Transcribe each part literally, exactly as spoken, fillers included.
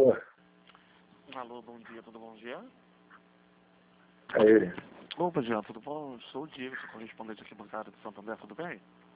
Alô? Alô, bom dia, tudo bom, Jean? É ele. Opa, Jean, tudo bom? Eu sou o Diego, sou correspondente aqui bancário de Santander, tudo bem?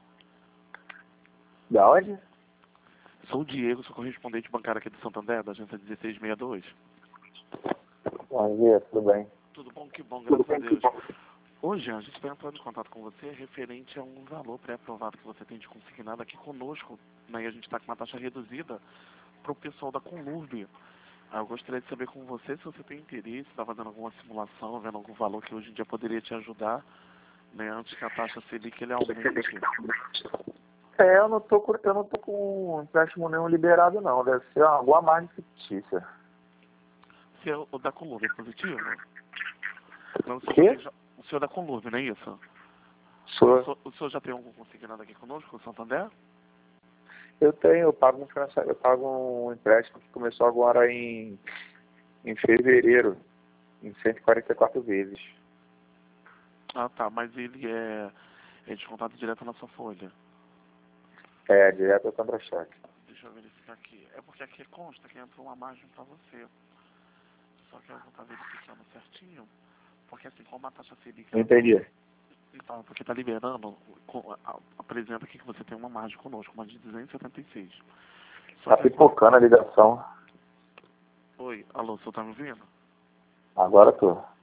Da onde? Sou o Diego, sou correspondente bancário aqui de Santander, da agência dezesseis sessenta e dois. Bom dia, tudo bem? Tudo bom? Que bom, graças a Deus. Ô, Jean, a gente vai entrar em contato com você referente a um valor pré-aprovado que você tem de consignado aqui conosco, né? E a gente está com uma taxa reduzida para o pessoal da Conlurb. Ah, eu gostaria de saber com você se você tem interesse, está fazendo alguma simulação, vendo algum valor que hoje em dia poderia te ajudar, né, antes que a taxa Selic ele aumente. É, eu não tô com, eu não tô com empréstimo nenhum liberado não, deve ser alguma margem fictícia. Se é o da Conlurb é positivo? Não, o, senhor Quê? já tem, já- o senhor é da Conlurb, não é isso? O Sou. senhor, o senhor já tem algum consignado aqui conosco, o Santander? Eu tenho, eu pago um financia- eu pago um empréstimo que começou agora em, em fevereiro, em cento e quarenta e quatro vezes. Ah, tá, mas ele é, é descontado direto na sua folha. É, direto ao contra-cheque. Deixa eu verificar aqui. É porque aqui consta que entrou uma margem para você. Só que eu vou estar verificando certinho, porque assim, como a taxa Selic... Não ela tá- entendi. Então, porque está liberando, com- a- apresenta aqui que você tem uma margem conosco, uma de duzentos e setenta e seis. Só Tá que assim... pipocando a ligação. Oi, alô, o senhor tá me ouvindo? Agora tô.